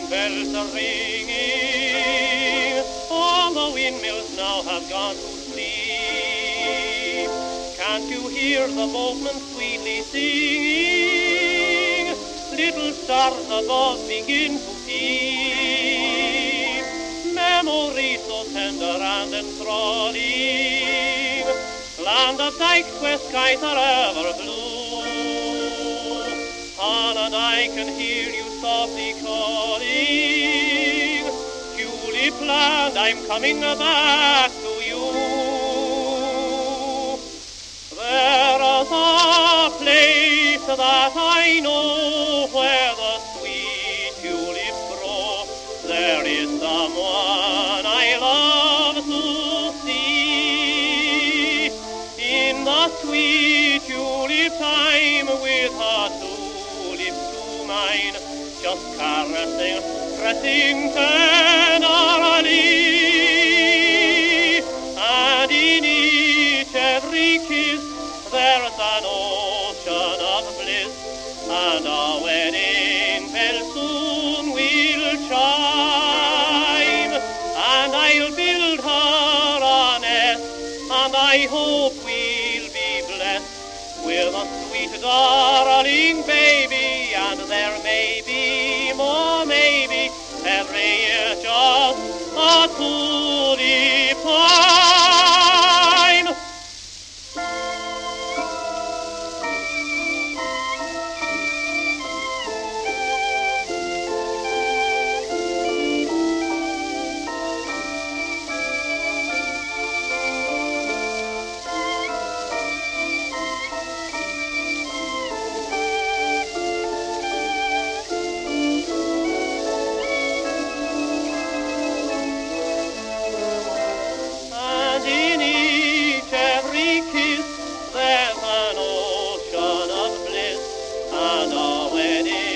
bells are ringing, all the windmills now have gone to sleep. Can't you hear the boatmen sweetly singing? Little stars above begin to peep. Memories so tender and enthralling, land of dykes where skies are ever blue. And I can hear you softly calling, Tulip land, I'm coming back to you. There's a place that I know where the sweet tulips grow. There is someone I love to see in the sweet tulip time with her tulips to mine, just caressing, pressing tenderly, and in each every kiss there's an ocean of bliss, and our wedding bell soon will chime, and I'll build her a nest, and I hope we'll be blessed with a sweet darling baby, and there may be more, maybe every year just a tulip time. There's an ocean of bliss, and our wedding